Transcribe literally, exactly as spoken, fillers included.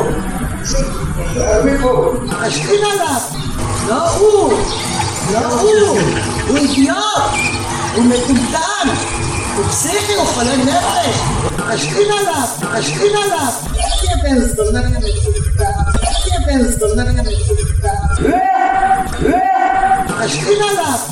מפה. תשכין עליו. לא הוא. לא הוא. הוא אידיוט. הוא מטומטם. הוא פסיכי, הוא חולה נפש. תשכין עליו. תשכין עליו. איך יהיה בן זונה מטומטם? איך יהיה בן זונה מטומטם? תשכין עליו.